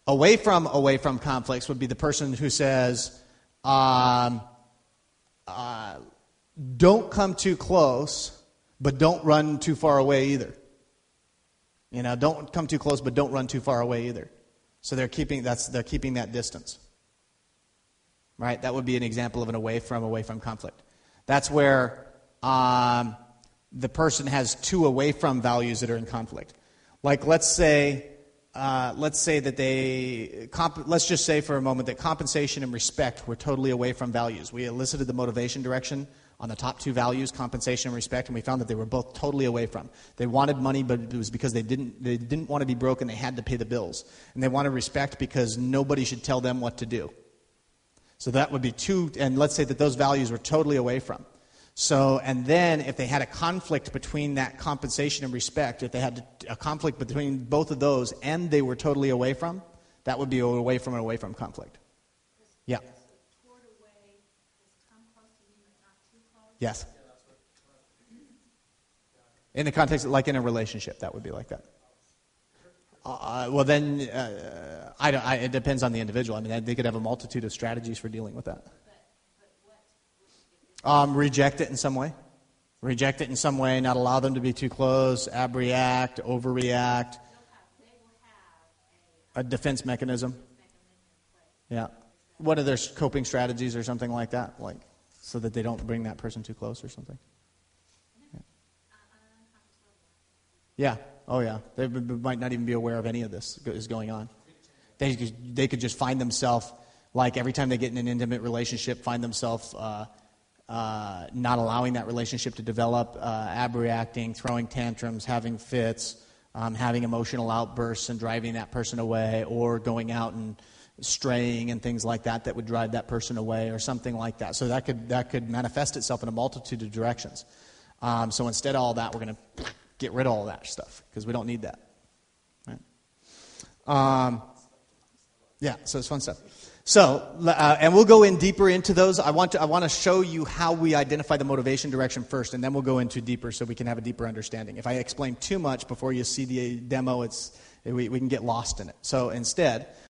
Away from conflicts would be the person who says, don't come too close, but don't run too far away either. Don't come too close, but don't run too far away either. So they're keeping that distance. Right? That would be an example of an away from conflict. That's where the person has two away from values that are in conflict. Like let's just say for a moment that compensation and respect were totally away from values. We elicited the motivation direction on the top two values, compensation and respect, and we found that they were both totally away from. They wanted money, but it was because they didn't want to be broke and they had to pay the bills. And they wanted respect because nobody should tell them what to do. So that would be two, and let's say that those values were totally away from. So, and then if they had a conflict between that compensation and respect, if they had a conflict between both of those and they were totally away from, that would be away from conflict. Yeah. Yes. In the context, like in a relationship, that would be like that. Well, then, it depends on the individual. I mean, they could have a multitude of strategies for dealing with that. Reject it in some way. Reject it in some way, not allow them to be too close, abreact, overreact. A defense mechanism. Yeah. What are their coping strategies or something like that? Like, so that they don't bring that person too close or something. Yeah. Oh, yeah. They might not even be aware of any of this is going on. They could just find themselves, like every time they get in an intimate relationship, find themselves not allowing that relationship to develop, abreacting, throwing tantrums, having fits, having emotional outbursts and driving that person away, or going out and straying and things like that would drive that person away or something like that. So that could manifest itself in a multitude of directions. So instead of all that, we're going to get rid of all that stuff because we don't need that. Right? Yeah, so it's fun stuff. So, and we'll go in deeper into those. I want to show you how we identify the motivation direction first, and then we'll go into deeper so we can have a deeper understanding. If I explain too much before you see the demo, we can get lost in it. So instead,